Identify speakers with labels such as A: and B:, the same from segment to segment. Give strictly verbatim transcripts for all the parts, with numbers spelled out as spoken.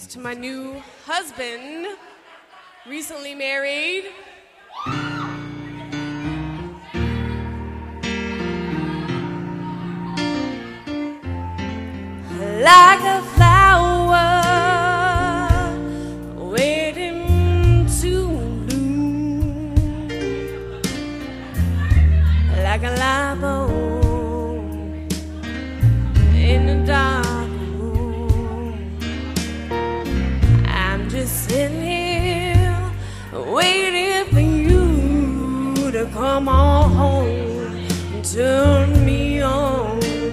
A: to my new husband, recently married. Like a flower waiting to bloom, like a live bone in a dark room. I'm just sitting here waiting for you to come on home and turn me on.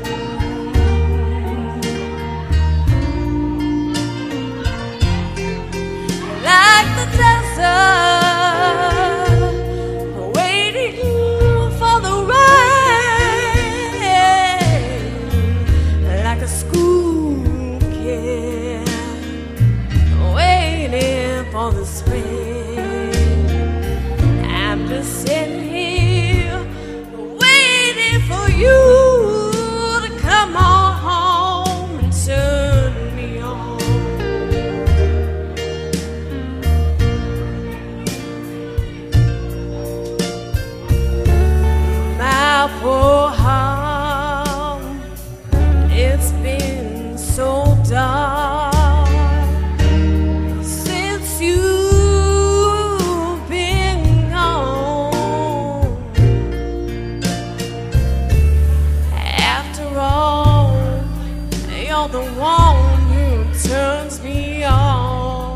A: Like the desert, waiting for the rain, like a school kid waiting for the spring. I'm just sitting here waiting for you to come on home and turn me on. Poor heart, it's been so dark since you've been gone. After all, you're the one who turns me on.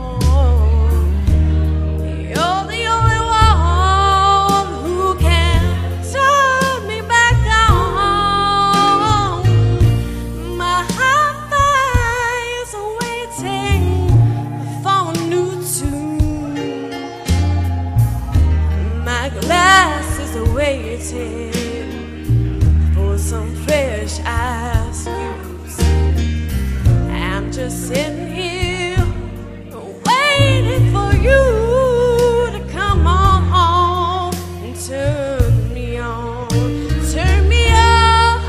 A: Glass is waiting for some fresh ice cubes. I'm just sitting here waiting for you to come on home and turn me on, turn me on.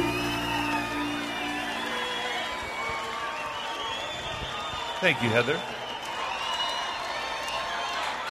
B: Thank you, Heather.